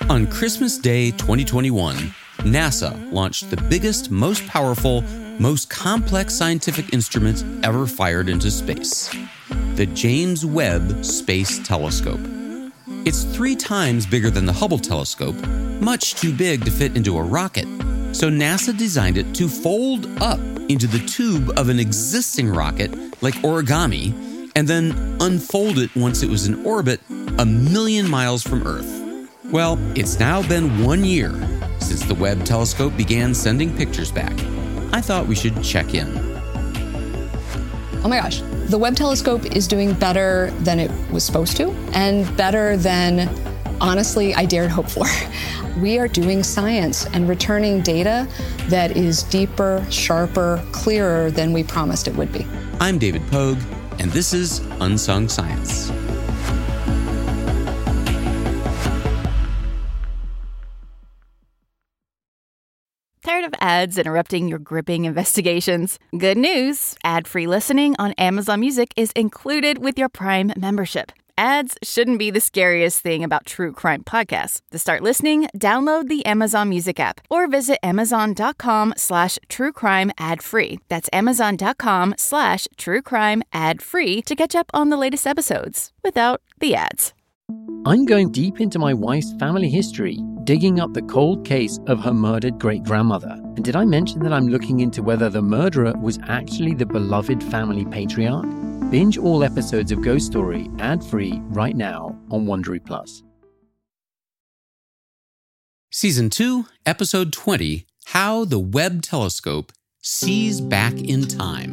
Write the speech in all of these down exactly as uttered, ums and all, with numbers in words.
On Christmas Day twenty twenty-one, NASA launched the biggest, most powerful, most complex scientific instrument ever fired into space, the James Webb Space Telescope. It's three times bigger than the Hubble telescope, much too big to fit into a rocket. So NASA designed it to fold up into the tube of an existing rocket like origami, and then unfold it once it was in orbit a million miles from Earth. Well, it's now been one year since the Webb telescope began sending pictures back. I thought we should check in. Oh my gosh, the Webb telescope is doing better than it was supposed to, and better than, honestly, I dared hope for. We are doing science and returning data that is deeper, sharper, clearer than we promised it would be. I'm David Pogue, and this is Unsung Science. Tired of ads interrupting your gripping investigations? Good news! Ad-free listening on Amazon Music is included with your Prime membership. Ads shouldn't be the scariest thing about true crime podcasts. To start listening, download the Amazon Music app or visit amazon.com slash true crime ad free. That's amazon.com slash true crime ad free to catch up on the latest episodes without the ads. I'm going deep into my wife's family history, digging up the cold case of her murdered great-grandmother. And did I mention that I'm looking into whether the murderer was actually the beloved family patriarch? Binge all episodes of Ghost Story ad-free right now on Wondery Plus. Season two, Episode twenty, How the Webb Telescope Sees Back in Time.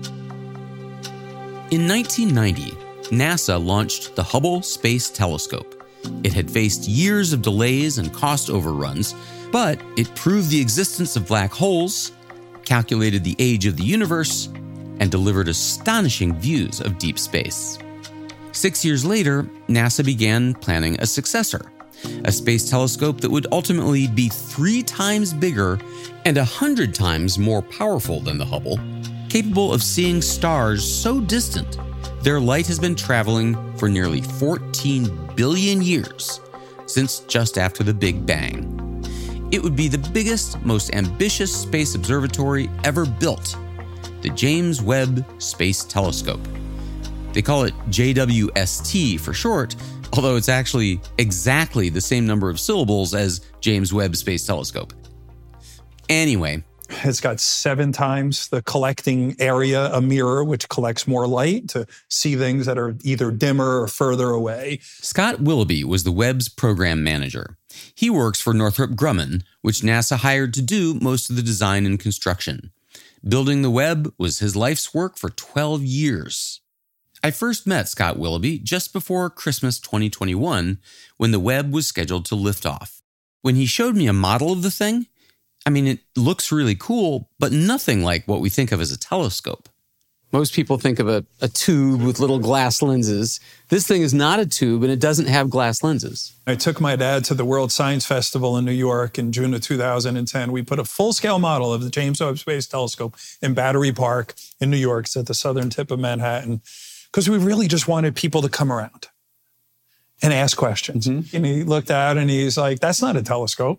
In nineteen ninety, NASA launched the Hubble Space Telescope. It had faced years of delays and cost overruns, but it proved the existence of black holes, calculated the age of the universe, and delivered astonishing views of deep space. Six years later, NASA began planning a successor, a space telescope that would ultimately be three times bigger and a hundred times more powerful than the Hubble, capable of seeing stars so distant their light has been traveling for nearly fourteen billion years, since just after the Big Bang. It would be the biggest, most ambitious space observatory ever built, the James Webb Space Telescope. They call it J W S T for short, although it's actually exactly the same number of syllables as James Webb Space Telescope. Anyway, it's got seven times the collecting area, a mirror, which collects more light to see things that are either dimmer or further away. Scott Willoughby was the Webb's program manager. He works for Northrop Grumman, which NASA hired to do most of the design and construction. Building the Webb was his life's work for twelve years. I first met Scott Willoughby just before Christmas twenty twenty-one, when the Webb was scheduled to lift off. When he showed me a model of the thing, I mean, it looks really cool, but nothing like what we think of as a telescope. Most people think of a, a tube with little glass lenses. This thing is not a tube, and it doesn't have glass lenses. I took my dad to the World Science Festival in New York in June of two thousand ten. We put a full-scale model of the James Webb Space Telescope in Battery Park in New York. It's at the southern tip of Manhattan, because we really just wanted people to come around and ask questions. Mm-hmm. And he looked out and he's like, that's not a telescope.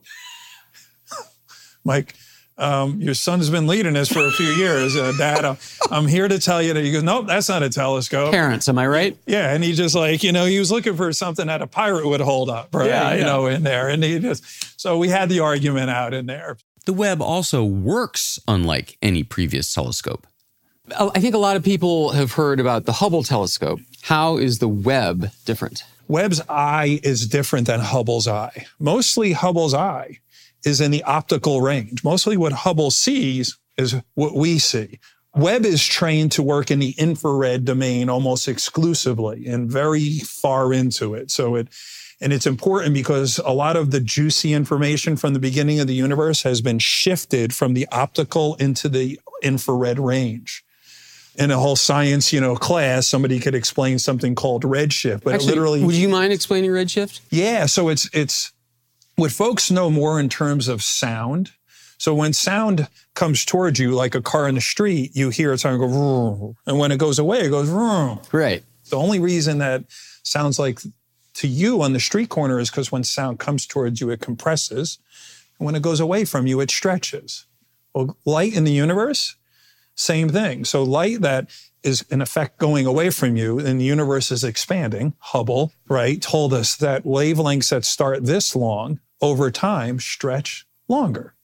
Mike, um, your son's been leading us for a few years. Uh, Dad, I'm, I'm here to tell you that. He goes, nope, that's not a telescope. Parents, am I right? Yeah, and he just like, you know, he was looking for something that a pirate would hold up, right? Yeah, you yeah. know, in there. And he just, so we had the argument out in there. The Webb also works unlike any previous telescope. I think a lot of people have heard about the Hubble telescope. How is the Webb different? Webb's eye is different than Hubble's eye. Mostly Hubble's eye is in the optical range. Mostly what Hubble sees is what we see. Webb is trained to work in the infrared domain almost exclusively and very far into it. So it, and it's important because a lot of the juicy information from the beginning of the universe has been shifted from the optical into the infrared range. In a whole science, you know, class, somebody could explain something called redshift, but Actually, it literally... would you mind explaining redshift? Yeah, so it's it's what folks know more in terms of sound. So when sound comes towards you, like a car in the street, you hear it sound go, vroom, and when it goes away, it goes, vroom. Right. The only reason that sounds like to you on the street corner is because when sound comes towards you, it compresses. And when it goes away from you, it stretches. Well, light in the universe, same thing. So light that is in effect going away from you and the universe is expanding, Hubble, right, told us that wavelengths that start this long over time stretch longer.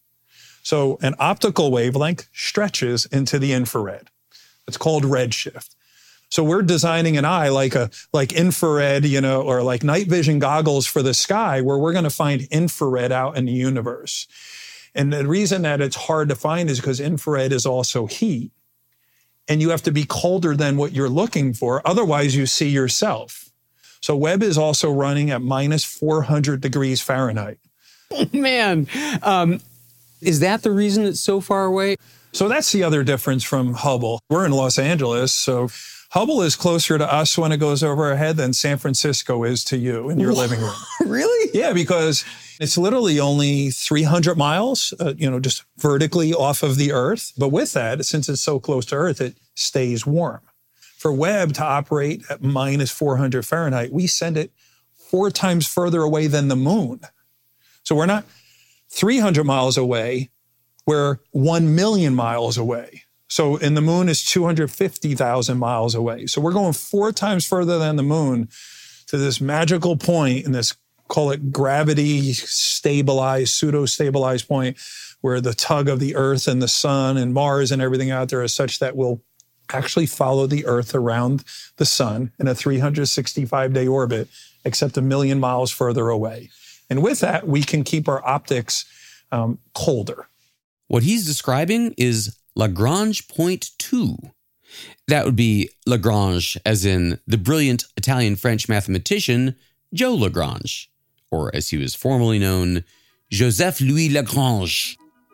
So an optical wavelength stretches into the infrared. It's called redshift. So we're designing an eye like a like infrared, you know, or like night vision goggles for the sky where we're going to find infrared out in the universe. And the reason that it's hard to find is because infrared is also heat. And you have to be colder than what you're looking for. Otherwise, you see yourself. So Webb is also running at minus four hundred degrees Fahrenheit. Oh, man. Um, is that the reason it's so far away? So that's the other difference from Hubble. We're in Los Angeles, so Hubble is closer to us when it goes over our head than San Francisco is to you in your living room. Really? Yeah, because it's literally only three hundred miles, uh, you know, just vertically off of the Earth. But with that, since it's so close to Earth, it stays warm. For Webb to operate at minus four hundred Fahrenheit, we send it four times further away than the moon. So we're not three hundred miles away, we're one million miles away. So, and the moon is two hundred fifty thousand miles away. So we're going four times further than the moon to this magical point in this, call it gravity stabilized, pseudo-stabilized point where the tug of the Earth and the sun and Mars and everything out there is such that we'll actually follow the Earth around the sun in a three hundred sixty-five day orbit, except a million miles further away. And with that, we can keep our optics um, colder. What he's describing is Lagrange point two. That would be Lagrange, as in the brilliant Italian-French mathematician Joe Lagrange, or as he was formerly known, Joseph Louis Lagrange.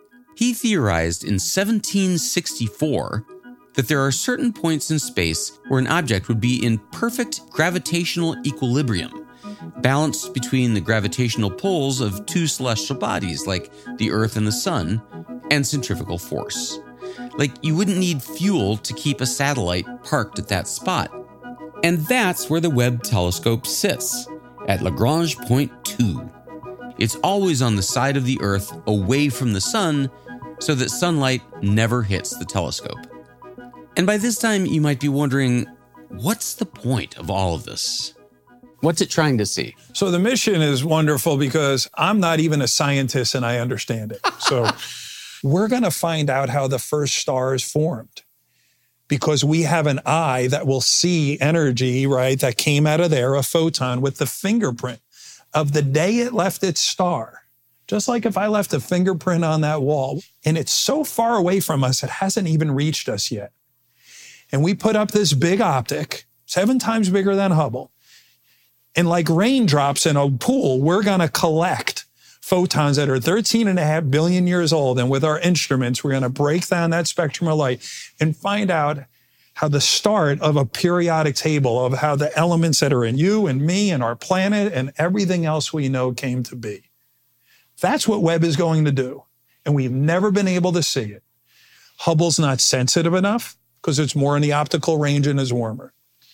He theorized in seventeen sixty-four that there are certain points in space where an object would be in perfect gravitational equilibrium, balanced between the gravitational pulls of two celestial bodies like the Earth and the Sun, and centrifugal force. Like you wouldn't need fuel to keep a satellite parked at that spot. And that's where the Webb telescope sits, at Lagrange point two. It's always on the side of the Earth away from the Sun so that sunlight never hits the telescope. And by this time, you might be wondering, what's the point of all of this? What's it trying to see? So the mission is wonderful because I'm not even a scientist and I understand it. So we're going to find out how the first stars formed because we have an eye that will see energy, right, that came out of there, a photon with the fingerprint of the day it left its star. Just like if I left a fingerprint on that wall and it's so far away from us, it hasn't even reached us yet. And we put up this big optic, seven times bigger than Hubble. And like raindrops in a pool, we're going to collect photons that are thirteen and a half billion years old. And with our instruments, we're going to break down that spectrum of light and find out how the start of a periodic table of how the elements that are in you and me and our planet and everything else we know came to be. That's what Webb is going to do. And we've never been able to see it. Hubble's not sensitive enough because it's more in the optical range and is warmer.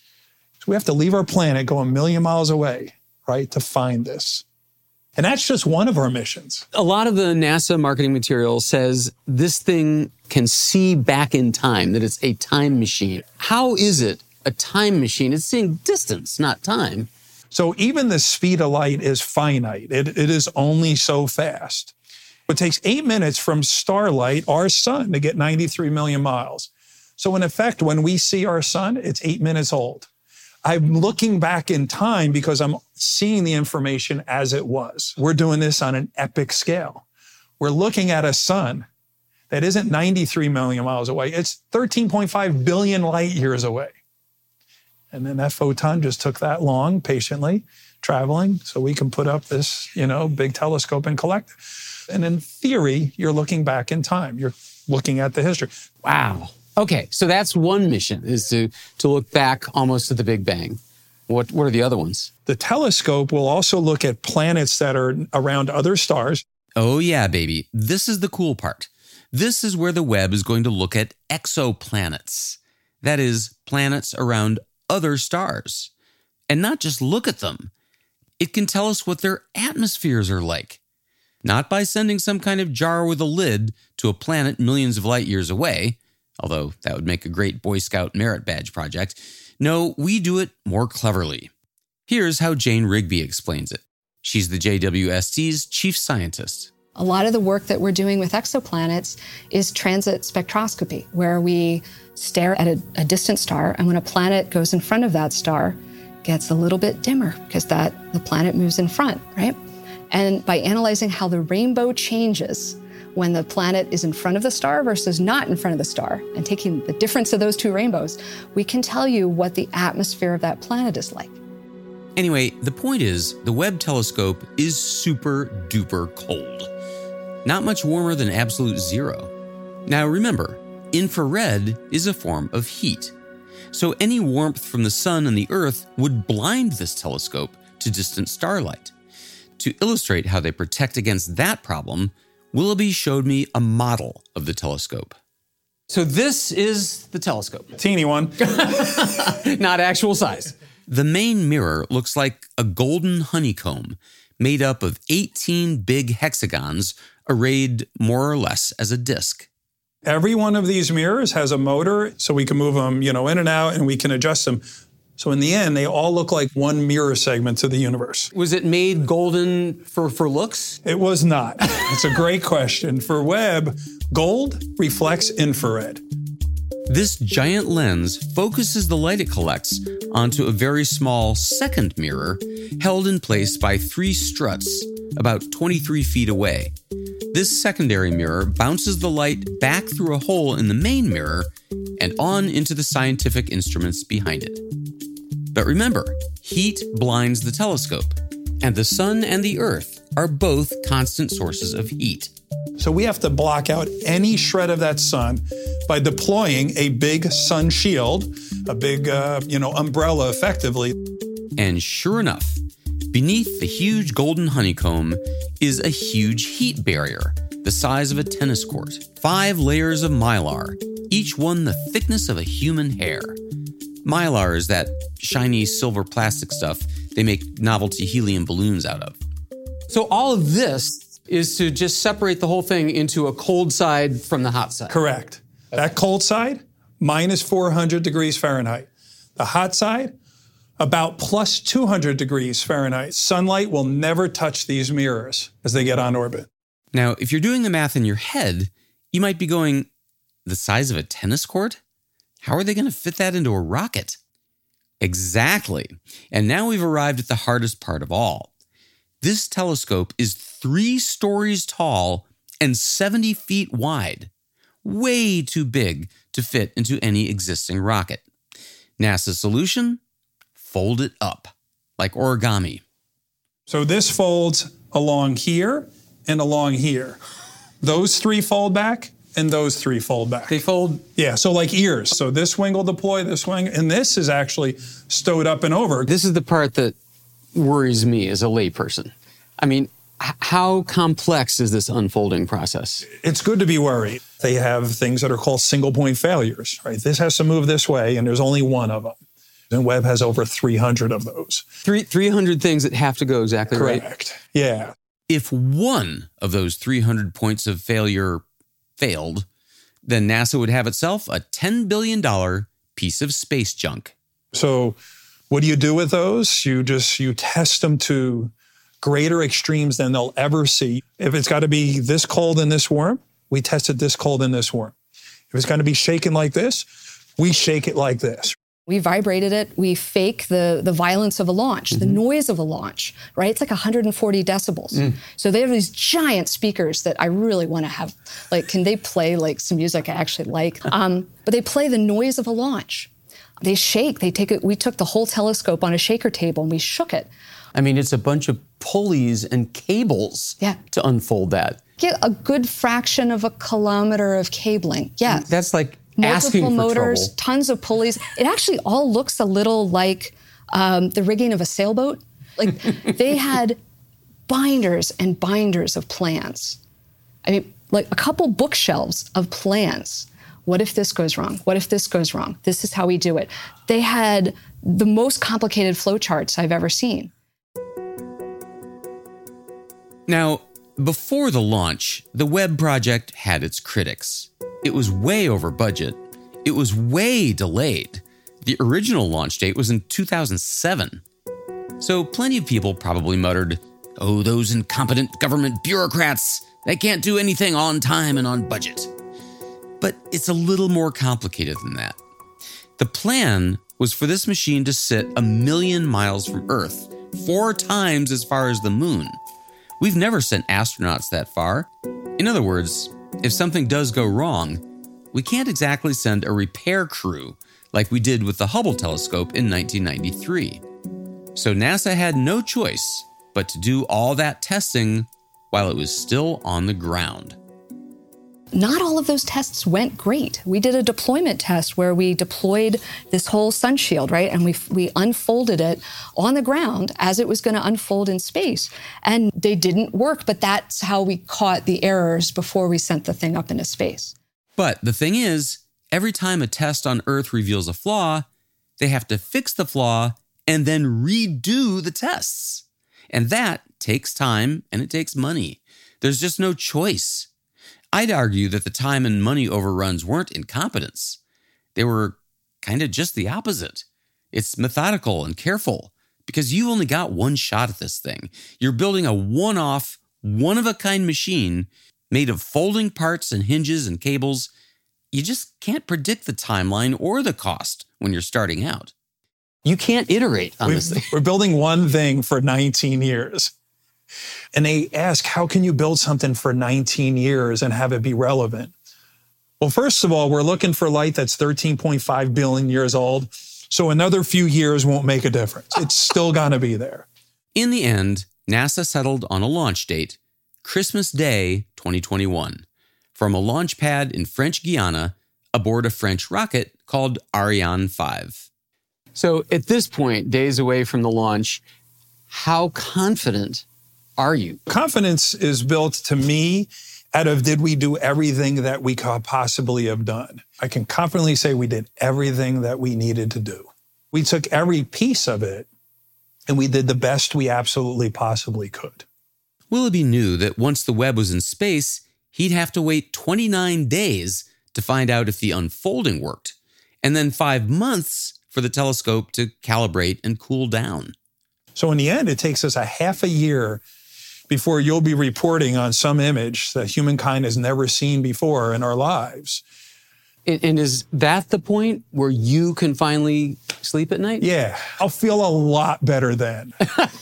So we have to leave our planet, go a million miles away, right, to find this. And that's just one of our missions. A lot of the NASA marketing material says this thing can see back in time, that it's a time machine. How is it a time machine? It's seeing distance, not time. So even the speed of light is finite. It, it is only so fast. It takes eight minutes from starlight, our sun, to get ninety-three million miles. So in effect, when we see our sun, it's eight minutes old. I'm looking back in time because I'm seeing the information as it was. We're doing this on an epic scale. We're looking at a sun that isn't ninety-three million miles away. It's thirteen point five billion light years away. And then that photon just took that long, patiently traveling, so we can put up this, you know, big telescope and collect it. And in theory, you're looking back in time. You're looking at the history. Wow. Okay, so that's one mission, is to, to look back almost to the Big Bang. What, what are the other ones? The telescope will also look at planets that are around other stars. Oh yeah, baby. This is the cool part. This is where the Webb is going to look at exoplanets. That is, planets around other stars. And not just look at them. it can tell us what their atmospheres are like. Not by sending some kind of jar with a lid to a planet millions of light years away, although that would make a great Boy Scout merit badge project. No, we do it more cleverly. Here's how Jane Rigby explains it. She's the J W S T's chief scientist. A lot of the work that we're doing with exoplanets is transit spectroscopy, where we stare at a, a distant star, and when a planet goes in front of that star, it gets a little bit dimmer because that the planet moves in front, right? And by analyzing how the rainbow changes when the planet is in front of the star versus not in front of the star, and taking the difference of those two rainbows, we can tell you what the atmosphere of that planet is like. Anyway, the point is, the Webb telescope is super duper cold. Not much warmer than absolute zero. Now remember, infrared is a form of heat. So any warmth from the sun and the earth would blind this telescope to distant starlight. To illustrate how they protect against that problem, Willoughby showed me a model of the telescope. So this is the telescope. Teeny one. Not actual size. The main mirror looks like a golden honeycomb made up of eighteen big hexagons arrayed more or less as a disc. Every one of these mirrors has a motor, so we can move them, you know, in and out, and we can adjust them. So in the end, they all look like one mirror segment to the universe. Was it made golden for, for looks? It was not. It's a great question. For Webb, gold reflects infrared. This giant lens focuses the light it collects onto a very small second mirror held in place by three struts about twenty-three feet away. This secondary mirror bounces the light back through a hole in the main mirror and on into the scientific instruments behind it. But remember, heat blinds the telescope, and the sun and the earth are both constant sources of heat. So we have to block out any shred of that sun by deploying a big sun shield, a big, uh, you know, umbrella effectively. And sure enough, beneath the huge golden honeycomb is a huge heat barrier the size of a tennis court. Five layers of mylar, each one the thickness of a human hair. Mylar is that shiny silver plastic stuff they make novelty helium balloons out of. So all of this is to just separate the whole thing into a cold side from the hot side. Correct. That cold side, minus four hundred degrees Fahrenheit. The hot side, about plus two hundred degrees Fahrenheit. Sunlight will never touch these mirrors as they get on orbit. Now, if you're doing the math in your head, you might be going, the size of a tennis court? How are they going to fit that into a rocket? Exactly. And now we've arrived at the hardest part of all. This telescope is three stories tall and seventy feet wide. Way too big to fit into any existing rocket. NASA's solution? Fold it up, like origami. So this folds along here and along here. Those three fold back, and those three fold back. They fold? Yeah, so like ears. So this wing will deploy, this wing, and this is actually stowed up and over. This is the part that worries me as a layperson. I mean, h- how complex is this unfolding process? It's good to be worried. They have things that are called single point failures, right? This has to move this way, and there's only one of them. And Webb has over three hundred of those. Three, 300 things that have to go exactly right? Correct. Yeah. If one of those three hundred points of failure failed, then NASA would have itself a ten billion dollars piece of space junk. So what do you do with those? You just, you test them to greater extremes than they'll ever see. If it's got to be this cold and this warm, we test it this cold and this warm. If it's going to be shaken like this, we shake it like this. We vibrated it. We fake the, the violence of a launch, mm-hmm. the noise of a launch, right? It's like one hundred forty decibels. Mm. So they have these giant speakers that I really want to have. Like, can they play like some music I actually like? Um, but they play the noise of a launch. They shake. They take it. We took the whole telescope on a shaker table and we shook it. I mean, it's a bunch of pulleys and cables yeah. to unfold that. Yeah, a good fraction of a kilometer of cabling. Yes. That's like multiple asking for motors, trouble. Tons of pulleys. It actually all looks a little like um, the rigging of a sailboat. Like they had binders and binders of plans. I mean, like a couple bookshelves of plans. What if this goes wrong? What if this goes wrong? This is how we do it. They had the most complicated flowcharts I've ever seen. Now, before the launch, the Webb project had its critics. It was way over budget. It was way delayed. The original launch date was in two thousand seven. So plenty of people probably muttered, "Oh, those incompetent government bureaucrats, they can't do anything on time and on budget." But it's a little more complicated than that. The plan was for this machine to sit a million miles from Earth, four times as far as the moon. We've never sent astronauts that far. In other words, if something does go wrong, we can't exactly send a repair crew like we did with the Hubble telescope in nineteen ninety-three. So NASA had no choice but to do all that testing while it was still on the ground. Not all of those tests went great. We did a deployment test where we deployed this whole sun shield, right? And we we unfolded it on the ground as it was going to unfold in space. And they didn't work, but that's how we caught the errors before we sent the thing up into space. But the thing is, every time a test on Earth reveals a flaw, they have to fix the flaw and then redo the tests. And that takes time and it takes money. There's just no choice. I'd argue that the time and money overruns weren't incompetence. They were kind of just the opposite. It's methodical and careful because you've only got one shot at this thing. You're building a one-off, one-of-a-kind machine made of folding parts and hinges and cables. You just can't predict the timeline or the cost when you're starting out. You can't iterate on We've, this thing. We're building one thing for nineteen years. And they ask, how can you build something for nineteen years and have it be relevant? Well, first of all, we're looking for light that's thirteen point five billion years old. So another few years won't make a difference. It's still going to be there. In the end, NASA settled on a launch date, Christmas Day twenty twenty-one, from a launch pad in French Guiana aboard a French rocket called Ariane five. So at this point, days away from the launch, how confident are you? Confidence is built, to me, out of did we do everything that we could possibly have done? I can confidently say we did everything that we needed to do. We took every piece of it and we did the best we absolutely possibly could. Willoughby knew that once the Webb was in space, he'd have to wait twenty-nine days to find out if the unfolding worked, and then five months for the telescope to calibrate and cool down. So in the end, it takes us a half a year before you'll be reporting on some image that humankind has never seen before in our lives. And, and is that the point where you can finally sleep at night? Yeah, I'll feel a lot better then.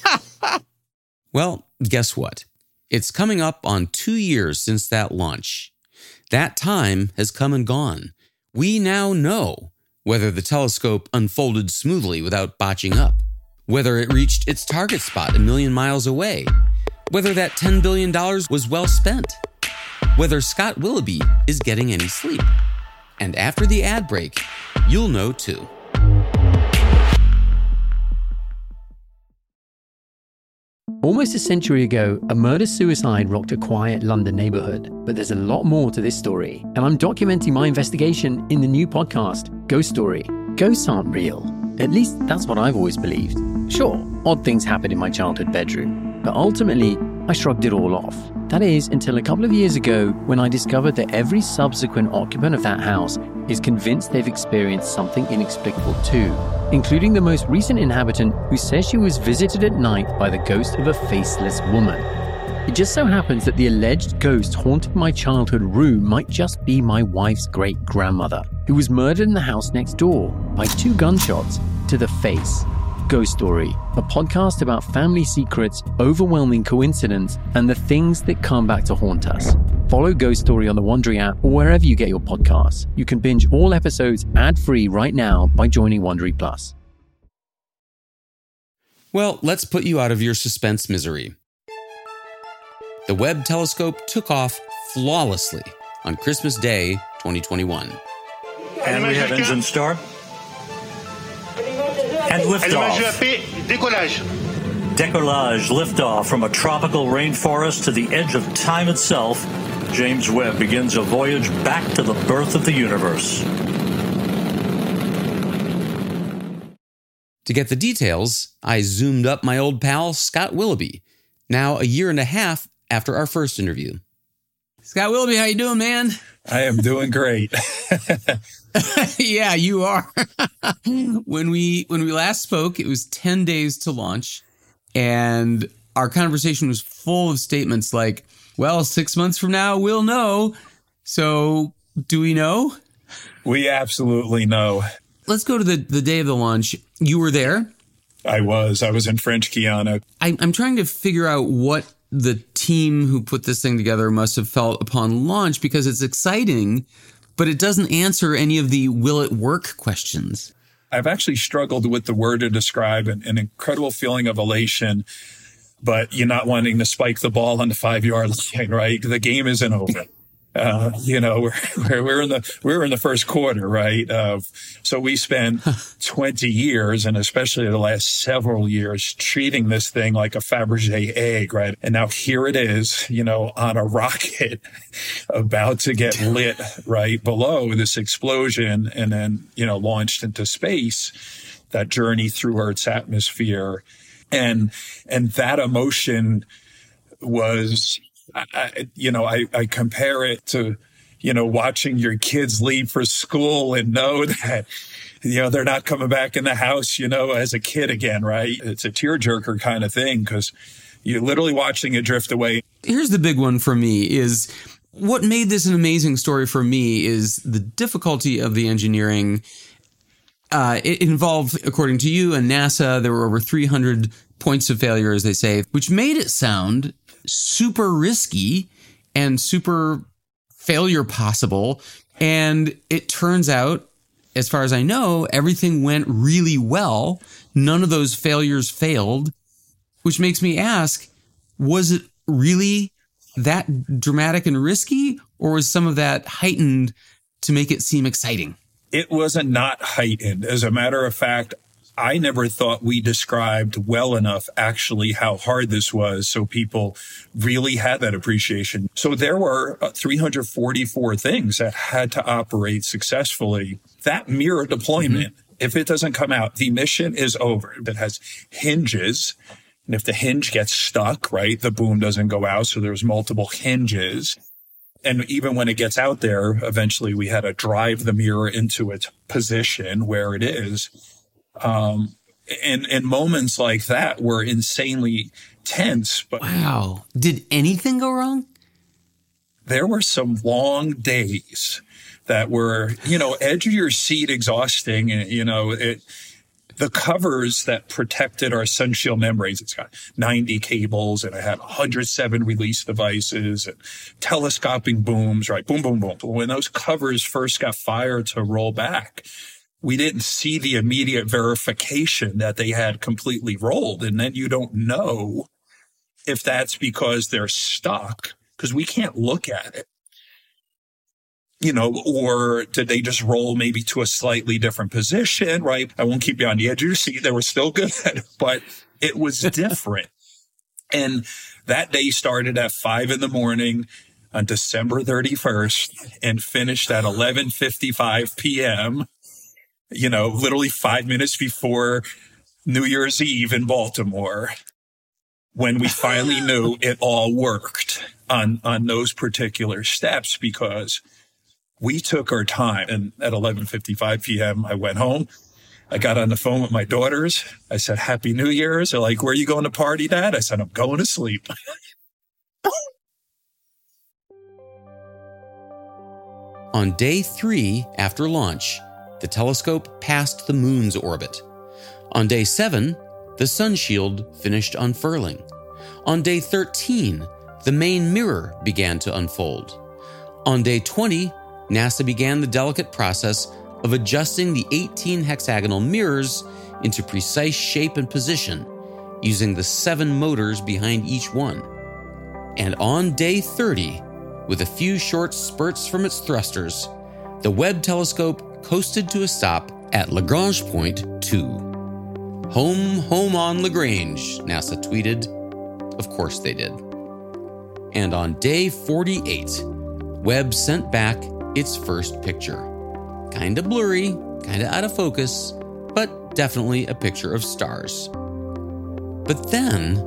Well, guess what? It's coming up on two years since that launch. That time has come and gone. We now know whether the telescope unfolded smoothly without botching up, whether it reached its target spot a million miles away, whether that ten billion dollars was well spent, whether Scott Willoughby is getting any sleep. And after the ad break, you'll know too. Almost a century ago, a murder-suicide rocked a quiet London neighborhood. But there's a lot more to this story, and I'm documenting my investigation in the new podcast, Ghost Story. Ghosts aren't real. At least that's what I've always believed. Sure, odd things happen in my childhood bedroom, but ultimately, I shrugged it all off. That is, until a couple of years ago, when I discovered that every subsequent occupant of that house is convinced they've experienced something inexplicable too, including the most recent inhabitant who says she was visited at night by the ghost of a faceless woman. It just so happens that the alleged ghost haunting my childhood room might just be my wife's great-grandmother, who was murdered in the house next door by two gunshots to the face. Ghost Story, a podcast about family secrets, overwhelming coincidence, and the things that come back to haunt us. Follow Ghost Story on the Wondery app or wherever you get your podcasts. You can binge all episodes ad-free right now by joining Wondery Plus. Well, let's put you out of your suspense misery. The Webb telescope took off flawlessly on Christmas Day twenty twenty-one. And we have engine start. And liftoff. Décollage. Décollage, liftoff from a tropical rainforest to the edge of time itself. James Webb begins a voyage back to the birth of the universe. To get the details, I zoomed up my old pal Scott Willoughby, now a year and a half after our first interview. Scott Willoughby, how you doing, man? I am doing great. Yeah, you are. when we when we last spoke, it was ten days to launch, and our conversation was full of statements like, well, six months from now, we'll know. So do we know? We absolutely know. Let's go to the, the day of the launch. You were there. I was. I was in French Guiana. I, I'm trying to figure out what the team who put this thing together must have felt upon launch, because it's exciting, but it doesn't answer any of the will it work questions. I've actually struggled with the word to describe an, an incredible feeling of elation, but you're not wanting to spike the ball on the five-yard line, right? The game isn't over. Uh, you know, we're, we're, we're in the, we're in the first quarter, right? Uh, so we spent twenty years, and especially the last several years, treating this thing like a Fabergé egg, right? And now here it is, you know, on a rocket about to get lit right below this explosion, and then, you know, launched into space, that journey through Earth's atmosphere. And, and that emotion was, I, you know, I, I compare it to, you know, watching your kids leave for school and know that, you know, they're not coming back in the house, you know, as a kid again, right? It's a tearjerker kind of thing, because you're literally watching it drift away. Here's the big one for me is what made this an amazing story for me is the difficulty of the engineering. Uh, it involved, according to you and NASA, there were over three hundred points of failure, as they say, which made it sound super risky and super failure possible. And it turns out, as far as I know, everything went really well. None of those failures failed, which makes me ask, was it really that dramatic and risky, or was some of that heightened to make it seem exciting? It was a not heightened. As a matter of fact, I never thought we described well enough actually how hard this was, so people really had that appreciation. So there were uh, three hundred forty-four things that had to operate successfully. That mirror deployment, mm-hmm. if it doesn't come out, the mission is over. It has hinges. And if the hinge gets stuck, right, the boom doesn't go out. So there's multiple hinges. And even when it gets out there, eventually we had to drive the mirror into its position where it is. Um, and, and moments like that were insanely tense. But wow. Did anything go wrong? There were some long days that were, you know, edge of your seat exhausting. And, you know, it, the covers that protected our sun shield membranes, it's got ninety cables, and it had one hundred seven release devices and telescoping booms, right? Boom, boom, boom. When those covers first got fired to roll back, we didn't see the immediate verification that they had completely rolled. And then you don't know if that's because they're stuck, because we can't look at it, you know, or did they just roll maybe to a slightly different position, right? I won't keep you on the edge of your seat. They were still good, but it was different. And that day started at five in the morning on December thirty-first and finished at eleven fifty-five p.m., you know, literally five minutes before New Year's Eve in Baltimore, when we finally knew it all worked on, on those particular steps, because we took our time. And at eleven fifty-five p.m., I went home. I got on the phone with my daughters. I said, Happy New Year's. They're like, where are you going to party, Dad? I said, I'm going to sleep. On day three after launch, the telescope passed the moon's orbit. On day seven, the sun shield finished unfurling. On day thirteen, the main mirror began to unfold. On day twenty, NASA began the delicate process of adjusting the eighteen hexagonal mirrors into precise shape and position, using the seven motors behind each one. And on day thirty, with a few short spurts from its thrusters, the Webb telescope coasted to a stop at Lagrange Point two. Home, home on Lagrange, NASA tweeted. Of course they did. And on day forty-eight, Webb sent back its first picture. Kinda blurry, kinda out of focus, but definitely a picture of stars. But then,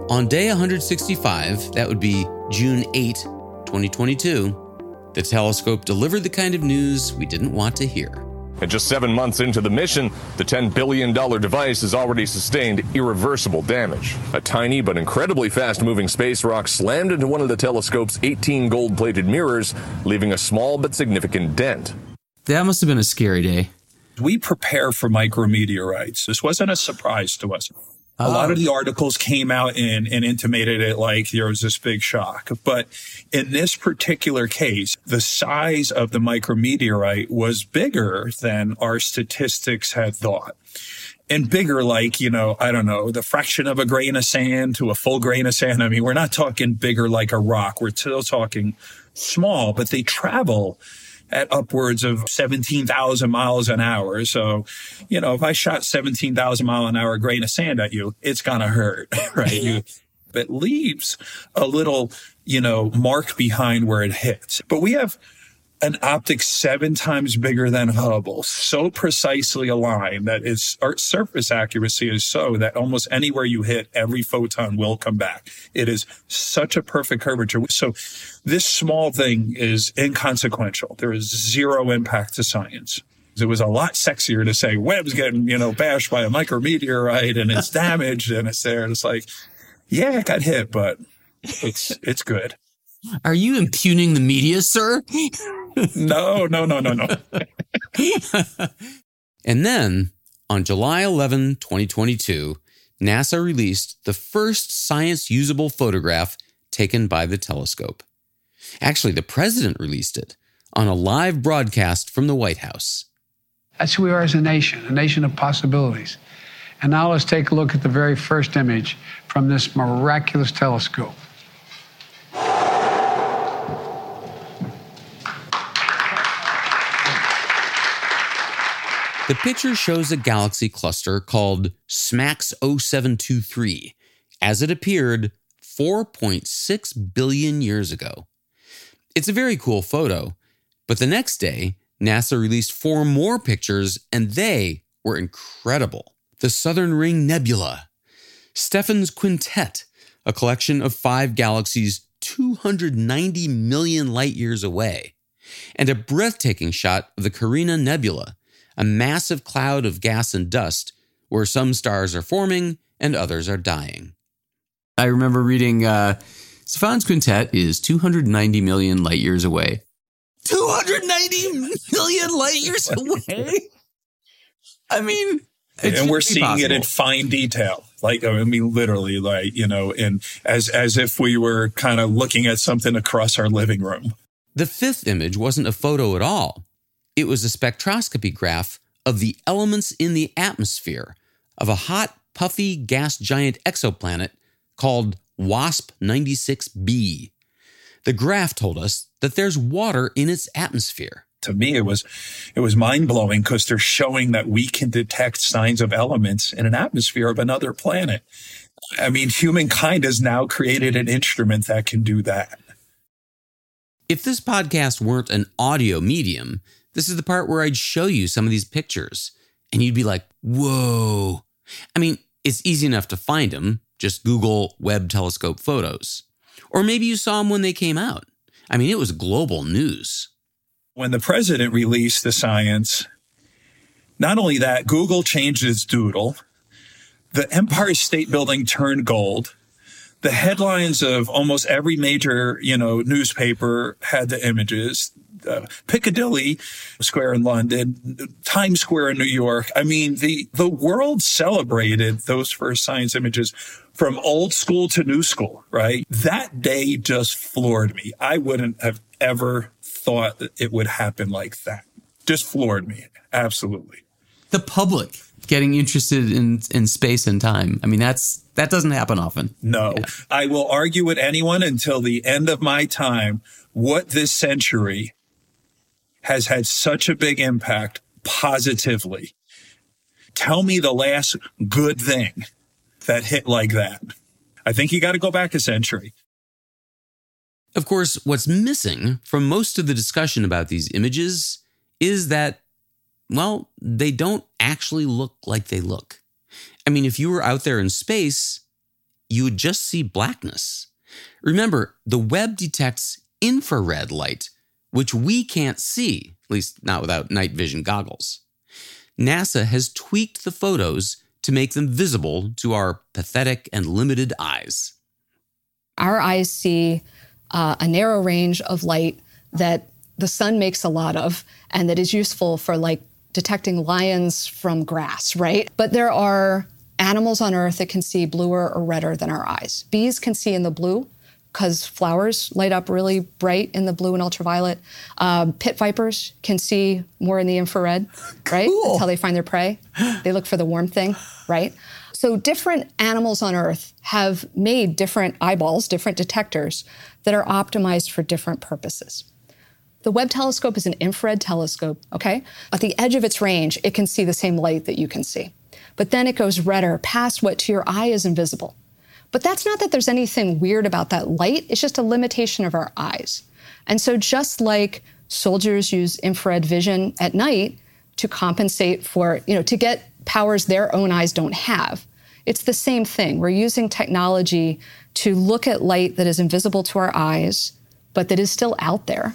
On day one hundred sixty-five, that would be June eighth, twenty twenty-two, the telescope delivered the kind of news we didn't want to hear. And just seven months into the mission, the ten billion dollars device has already sustained irreversible damage. A tiny but incredibly fast-moving space rock slammed into one of the telescope's eighteen gold-plated mirrors, leaving a small but significant dent. That must have been a scary day. We prepare for micrometeorites. This wasn't a surprise to us. A Oh. lot of the articles came out and, and intimated it like there was this big shock. But in this particular case, the size of the micrometeorite was bigger than our statistics had thought. And bigger like, you know, I don't know, the fraction of a grain of sand to a full grain of sand. I mean, we're not talking bigger like a rock. We're still talking small, but they travel at upwards of seventeen thousand miles an hour. So, you know, if I shot seventeen thousand mile an hour grain of sand at you, it's going to hurt, right? You, it leaves a little, you know, mark behind where it hits. But we have an optic seven times bigger than Hubble, so precisely aligned that its our surface accuracy is so that almost anywhere you hit, every photon will come back. It is such a perfect curvature. So this small thing is inconsequential. There is zero impact to science. It was a lot sexier to say Webb's getting, you know, bashed by a micrometeorite and it's damaged and it's there. And it's like, yeah, it got hit, but it's it's good. Are you impugning the media, sir? No, no, no, no, no. And then, on July eleventh, twenty twenty-two, NASA released the first science-usable photograph taken by the telescope. Actually, the president released it on a live broadcast from the White House. That's who we are as a nation, a nation of possibilities. And now let's take a look at the very first image from this miraculous telescope. The picture shows a galaxy cluster called SMACS oh seven two three, as it appeared four point six billion years ago. It's a very cool photo, but the next day, NASA released four more pictures, and they were incredible. The Southern Ring Nebula, Stephan's Quintet, a collection of five galaxies two hundred ninety million light years away, and a breathtaking shot of the Carina Nebula, a massive cloud of gas and dust where some stars are forming and others are dying. I remember reading uh, Stephan's Quintet is two hundred ninety million light years away. two hundred ninety million light years away? I mean, and we're seeing possible. It in fine detail. Like, I mean, literally, like, you know, and as, as if we were kind of looking at something across our living room. The fifth image wasn't a photo at all. It was a spectroscopy graph of the elements in the atmosphere of a hot, puffy gas giant exoplanet called WASP ninety-six b. The graph told us that there's water in its atmosphere. To me, it was it was mind-blowing because they're showing that we can detect signs of elements in an atmosphere of another planet. I mean, humankind has now created an instrument that can do that. If this podcast weren't an audio medium, this is the part where I'd show you some of these pictures, and you'd be like, whoa. I mean, it's easy enough to find them. Just Google Webb telescope photos. Or maybe you saw them when they came out. I mean, it was global news. When the president released the science, not only that, Google changed its doodle. The Empire State Building turned gold. The headlines of almost every major, you know, newspaper had the images. Uh, Piccadilly Square in London, Times Square in New York. I mean, the, the world celebrated those first science images from old school to new school, right? That day just floored me. I wouldn't have ever thought that it would happen like that. Just floored me. Absolutely. The public getting interested in, in space and time. I mean, that's that doesn't happen often. No. Yeah. I will argue with anyone until the end of my time what this century has had such a big impact positively. Tell me the last good thing that hit like that. I think you got to go back a century. Of course, what's missing from most of the discussion about these images is that, well, they don't actually look like they look. I mean, if you were out there in space, you would just see blackness. Remember, the Webb detects infrared light, which we can't see, at least not without night vision goggles. NASA has tweaked the photos to make them visible to our pathetic and limited eyes. Our eyes see uh, a narrow range of light that the sun makes a lot of and that is useful for like detecting lions from grass, right? But there are animals on Earth that can see bluer or redder than our eyes. Bees can see in the blue because flowers light up really bright in the blue and ultraviolet. Um, pit vipers can see more in the infrared, right? Cool. That's how they find their prey. They look for the warm thing, right? So different animals on Earth have made different eyeballs, different detectors that are optimized for different purposes. The Webb telescope is an infrared telescope, okay? At the edge of its range, it can see the same light that you can see. But then it goes redder past what to your eye is invisible. But that's not that there's anything weird about that light. It's just a limitation of our eyes. And so just like soldiers use infrared vision at night to compensate for, you know, to get powers their own eyes don't have, it's the same thing. We're using technology to look at light that is invisible to our eyes, but that is still out there.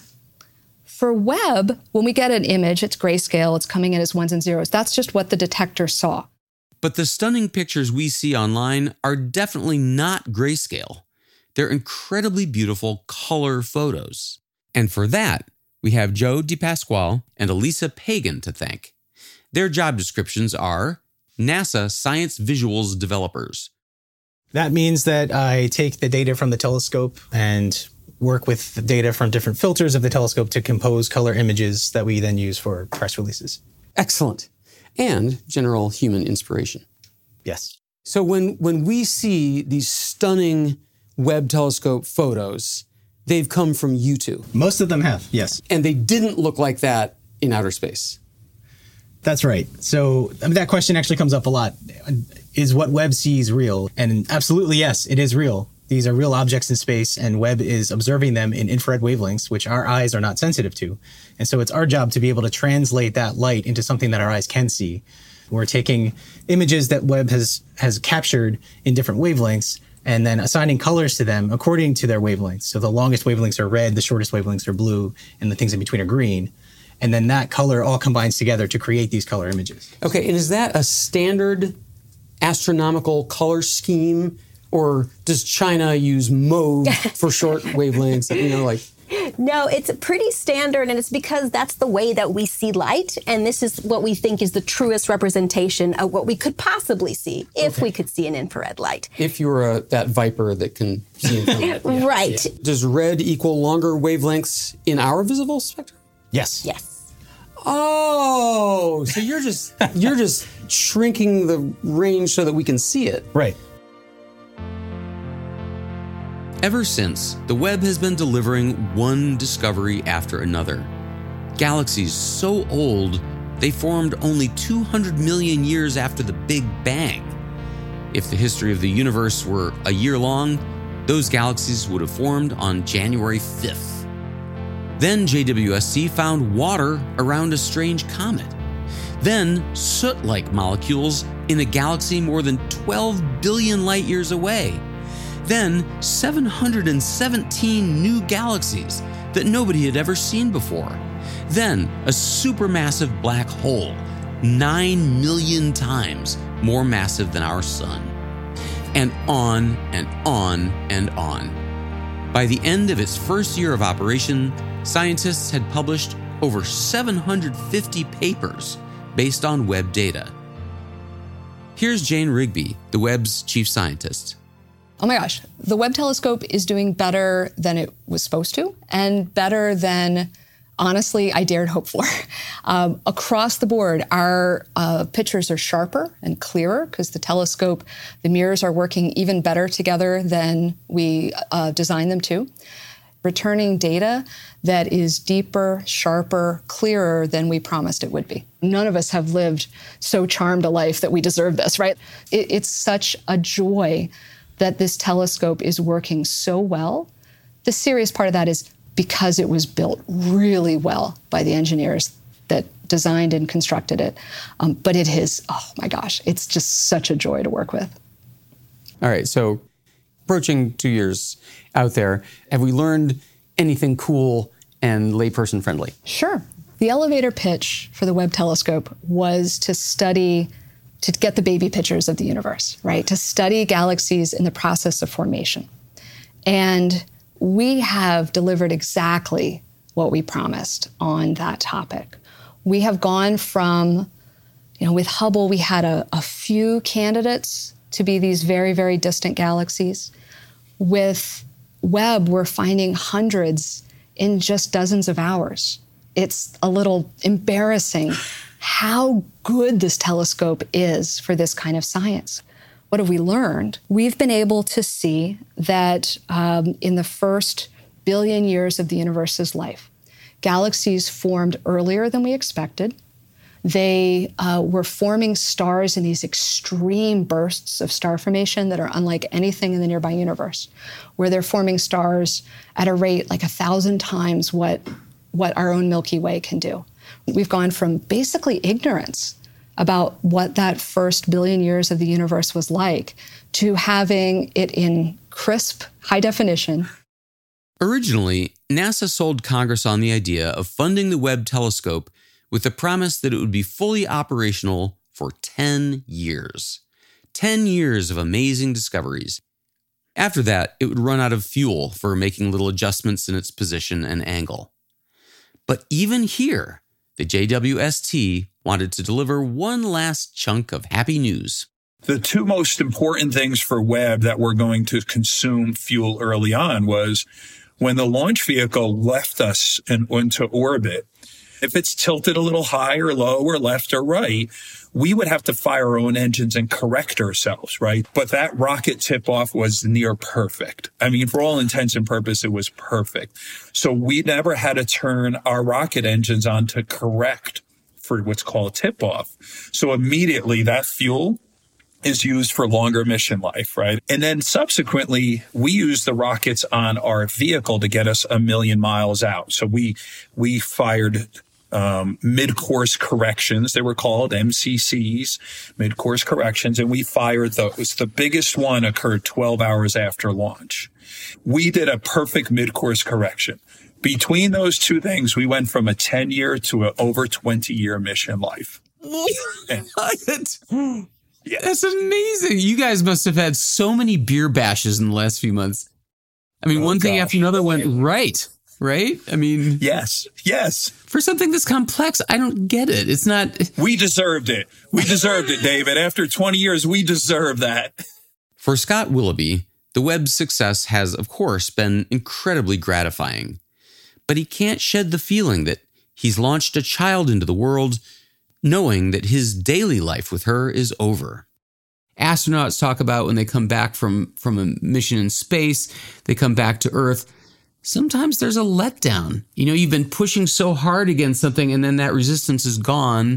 For Webb, when we get an image, it's grayscale, it's coming in as ones and zeros. That's just what the detector saw. But the stunning pictures we see online are definitely not grayscale. They're incredibly beautiful color photos. And for that, we have Joe DePasquale and Elisa Pagan to thank. Their job descriptions are NASA Science Visuals Developers. That means that I take the data from the telescope and work with the data from different filters of the telescope to compose color images that we then use for press releases. Excellent. And general human inspiration. Yes. So when, when we see these stunning Webb telescope photos, they've come from you two. Most of them have, yes. And they didn't look like that in outer space. That's right. So I mean, that question actually comes up a lot. Is what Webb sees real? And absolutely, yes, it is real. These are real objects in space, and Webb is observing them in infrared wavelengths, which our eyes are not sensitive to. And so it's our job to be able to translate that light into something that our eyes can see. We're taking images that Webb has, has captured in different wavelengths and then assigning colors to them according to their wavelengths. So the longest wavelengths are red, the shortest wavelengths are blue, and the things in between are green. And then that color all combines together to create these color images. Okay, and is that a standard astronomical color scheme? Or does China use mauve for short wavelengths? You know, like. No, it's pretty standard, and it's because that's the way that we see light, and this is what we think is the truest representation of what we could possibly see if okay. we could see an infrared light. If you were a, that viper that can see infrared. yeah. Right. Yeah. Does red equal longer wavelengths in our visible spectrum? Yes. Yes. Oh, so you're just you're just shrinking the range so that we can see it. Right. Ever since, the Webb has been delivering one discovery after another. Galaxies so old, they formed only two hundred million years after the Big Bang. If the history of the universe were a year long, those galaxies would have formed on January fifth. Then J W S C found water around a strange comet. Then soot-like molecules in a galaxy more than twelve billion light years away. Then seven hundred seventeen new galaxies that nobody had ever seen before. Then a supermassive black hole, nine million times more massive than our sun. And on and on and on. By the end of its first year of operation, scientists had published over seven hundred fifty papers based on Webb data. Here's Jane Rigby, the Webb's chief scientist. Oh my gosh, the Webb telescope is doing better than it was supposed to, and better than, honestly, I dared hope for. Um, across the board, our uh, pictures are sharper and clearer because the telescope, the mirrors are working even better together than we uh, designed them to. Returning data that is deeper, sharper, clearer than we promised it would be. None of us have lived so charmed a life that we deserve this, right? It, it's such a joy that this telescope is working so well. The serious part of that is because it was built really well by the engineers that designed and constructed it. Um, but it is, oh my gosh, it's just such a joy to work with. All right, so approaching two years out there. Have we learned anything cool and layperson friendly? Sure. The elevator pitch for the Webb telescope was to study, to get the baby pictures of the universe, right? To study galaxies in the process of formation. And we have delivered exactly what we promised on that topic. We have gone from, you know, with Hubble, we had a, a few candidates to be these very, very distant galaxies. With Webb, we're finding hundreds in just dozens of hours. It's a little embarrassing how good this telescope is for this kind of science. What have we learned? We've been able to see that um, in the first billion years of the universe's life, galaxies formed earlier than we expected. They uh, were forming stars in these extreme bursts of star formation that are unlike anything in the nearby universe, where they're forming stars at a rate like a thousand times what, what our own Milky Way can do. We've gone from basically ignorance about what that first billion years of the universe was like to having it in crisp, high definition. Originally, NASA sold Congress on the idea of funding the Webb telescope with the promise that it would be fully operational for ten years. ten years of amazing discoveries. After that, it would run out of fuel for making little adjustments in its position and angle. But even here, the J W S T wanted to deliver one last chunk of happy news. The two most important things for Webb that were going to consume fuel early on was when the launch vehicle left us and into orbit. If it's tilted a little high or low or left or right, we would have to fire our own engines and correct ourselves, right? But that rocket tip-off was near perfect. I mean, for all intents and purposes, it was perfect. So we never had to turn our rocket engines on to correct for what's called tip-off. So immediately that fuel is used for longer mission life, right? And then subsequently, we use the rockets on our vehicle to get us a million miles out. So we we fired um, mid-course corrections. They were called M C Cs, mid-course corrections, and we fired those. The biggest one occurred twelve hours after launch. We did a perfect mid-course correction. Between those two things, we went from a ten-year to an over twenty-year mission life. Yeah. That's amazing. You guys must have had so many beer bashes in the last few months. I mean, oh, one gosh. thing after another went right, right? I mean... Yes, yes. For something this complex, I don't get it. It's not... We deserved it. We deserved it, David. After twenty years, we deserve that. For Scott Willoughby, the Webb's success has, of course, been incredibly gratifying. But he can't shed the feeling that he's launched a child into the world knowing that his daily life with her is over. Astronauts talk about when they come back from, from a mission in space, they come back to Earth. Sometimes there's a letdown. You know, you've been pushing so hard against something and then that resistance is gone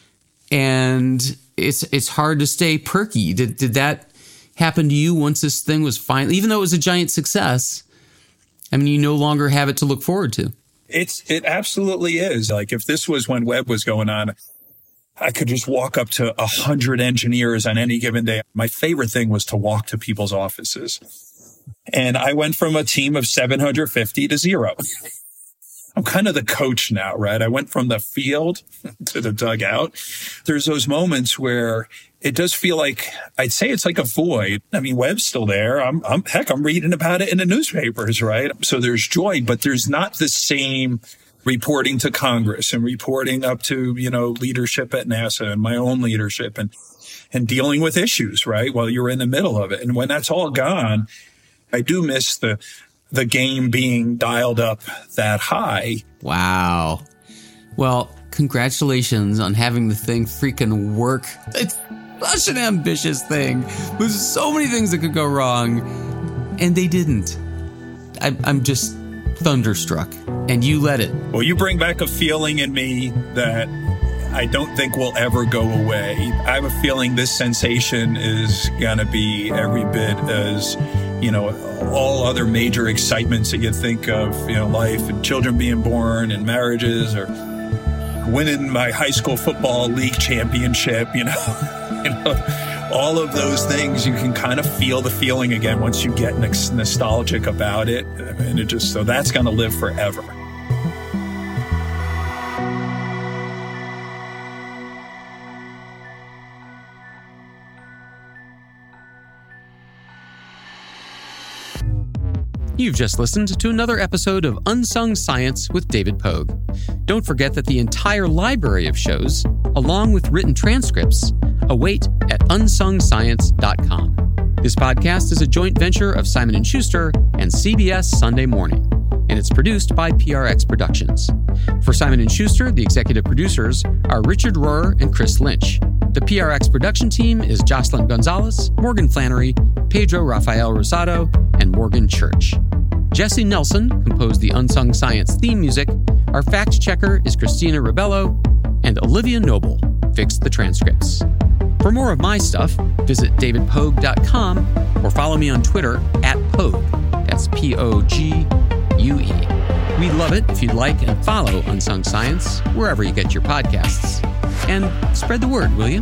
and it's it's hard to stay perky. Did, did that happen to you once this thing was finally, even though it was a giant success, I mean, you no longer have it to look forward to? It's It absolutely is. Like if this was when Webb was going on, I could just walk up to a hundred engineers on any given day. My favorite thing was to walk to people's offices. And I went from a team of seven hundred fifty to zero. I'm kind of the coach now, right? I went from the field to the dugout. There's those moments where it does feel like, I'd say it's like a void. I mean, Webb's still there. I'm, I'm heck, I'm reading about it in the newspapers, right? So there's joy, but there's not the same reporting to Congress and reporting up to, you know, leadership at NASA and my own leadership and, and dealing with issues, right? While you're in the middle of it. And when that's all gone, I do miss the, the game being dialed up that high. Wow. Well, congratulations on having the thing freaking work. It's such an ambitious thing with so many things that could go wrong. And they didn't. I, I'm just thunderstruck, and you let it. Well, you bring back a feeling in me that I don't think will ever go away. I have a feeling this sensation is going to be every bit as, you know, all other major excitements that you think of, you know, life and children being born and marriages or winning my high school football league championship, you know, you know, all of those things, you can kind of feel the feeling again once you get nostalgic about it. And it just, so that's going to live forever. You've just listened to another episode of Unsung Science with David Pogue. Don't forget that the entire library of shows, along with written transcripts, await at unsung science dot com. This podcast is a joint venture of Simon and Schuster and C B S Sunday Morning, and it's produced by P R X Productions. For Simon and Schuster, the executive producers are Richard Rohrer and Chris Lynch. The P R X production team is Jocelyn Gonzalez, Morgan Flannery, Pedro Rafael Rosado, and Morgan Church. Jesse Nelson composed the Unsung Science theme music. Our fact checker is Christina Ribello, and Olivia Noble fixed the transcripts. For more of my stuff, visit david pogue dot com or follow me on Twitter at Pogue. That's P O G U E. We'd love it if you'd like and follow Unsung Science wherever you get your podcasts. And spread the word, will you?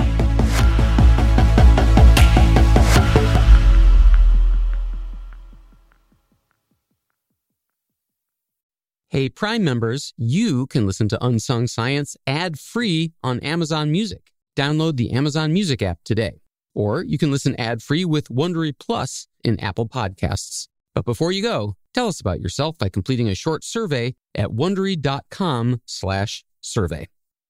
Hey, Prime members, you can listen to Unsung Science ad-free on Amazon Music. Download the Amazon Music app today. Or you can listen ad-free with Wondery Plus in Apple Podcasts. But before you go, tell us about yourself by completing a short survey at wondery dot com slash survey.